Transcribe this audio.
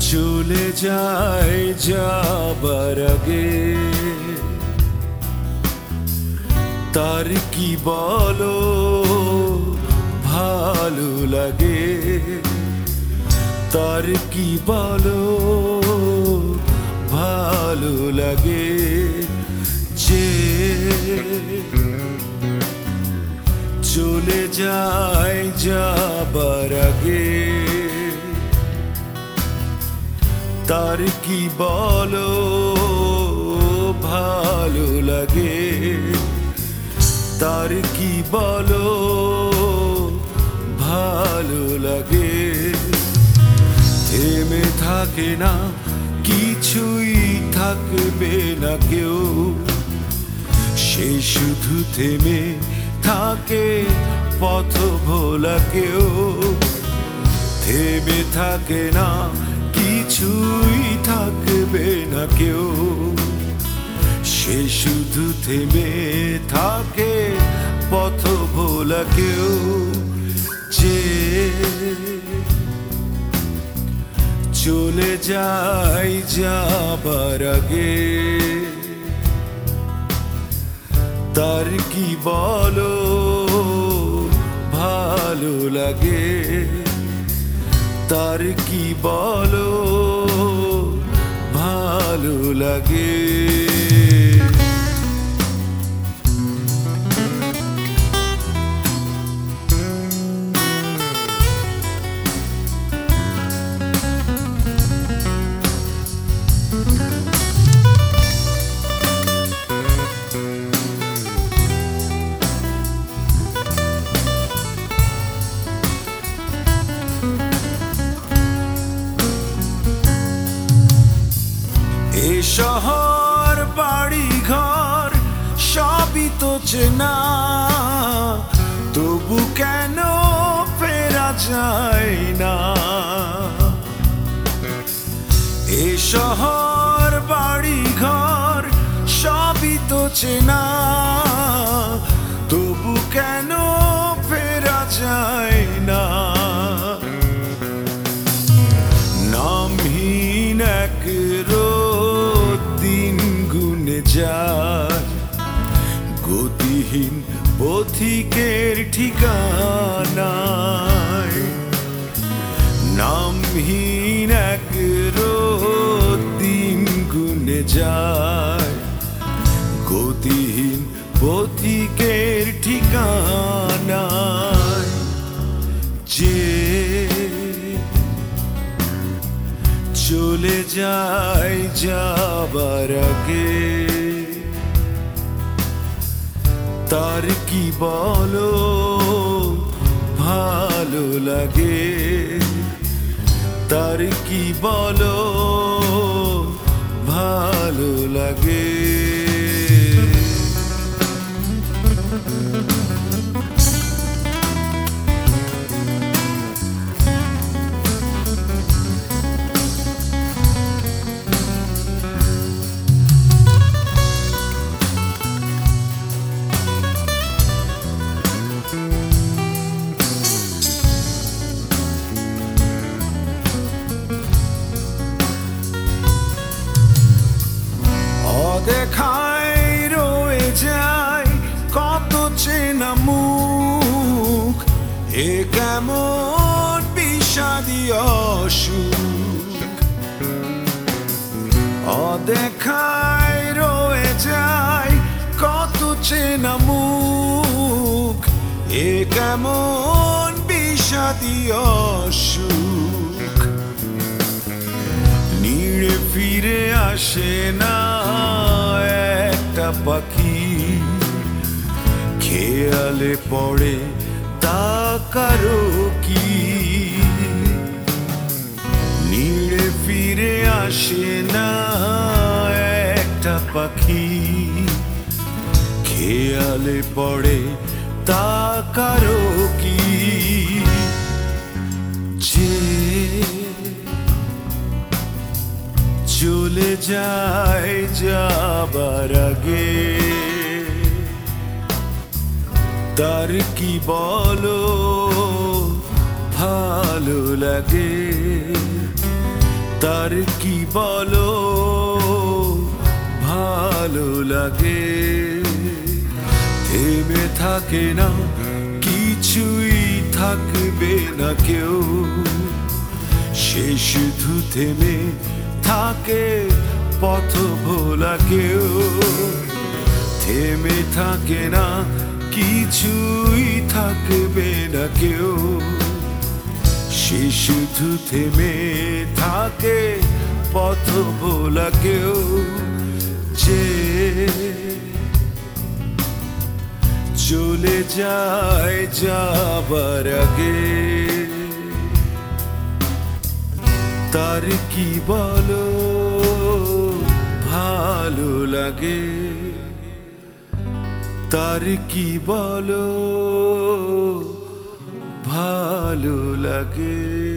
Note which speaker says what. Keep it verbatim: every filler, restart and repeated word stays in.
Speaker 1: চলে যায় যাবার আগে তার কি বলো ভালো লাগে, তার কি বলো ভালো লাগে যে চলে যায় যাবার আগে তার কি বলো ভালো লাগে, তার কি বলো ভালো লাগে। থেমে থাকে না কিছুই, থাকবে না কেউ, সে শুধু থেমে থাকে পথ ভোলা কেউ। থেমে থাকে না কিছুই, থাকবে না কেউ, সে শুধু থেমে থাকে পথ ভোলা কেউ যে চলে যায় যাবার আগে তার কি বলো ভালো লাগে, তার কি বলো ভালো লাগে। এ শহর বাড়ি ঘর সবই তো চেনা, তবু কেন ফেরা যায় না। এ শহর বাড়ি ঘর সবই তো চেনা, তবু কেন ফেরা যায় না। নামহীন এক রোদ দিন গুনে যায়, গতিহীন পথিকের ঠিকানায়। নামহীন এক রোদ দিন গুনে যায়, গতিহীন পথিকের ঠিকানায় যে চলে যায় যাবার আগে তার কি বলো ভালো লাগে, তার কি বলো ভালো লাগে। দেখায় রয়ে যায় কত চেনা মুখ, এ কেমন বিষাদী অসুখ। অদেখায় রয়ে যায় কত চেনা মুখ, এ কেমন বিষাদী অসুখ। নিড়ে ফিরে আসে না একটা পাখি, খেয়ালে পড়ে তা কারো কি। নিড়ে ফিরে আসে না একটা পাখি, খেয়ালে পড়ে তা কারো কি যে চলে যায় যাবার আগে তার কি বলো ভালো লাগে, তার কি বলো ভালো লাগে, থেমে থাকে না কিছুই, থাকবে না কেউ, সে শুধু থেমে থাকে পথ ভোলা কেউ। থেমে থাকে না কিছুই, থাকবে না কেউ, সে শুধু থেমে থাকে পথ ভোলা কেউ। যে চলে যায় যাবার আগে, তার কি বলো ভালো লাগে, তার কি বলো ভালো লাগে।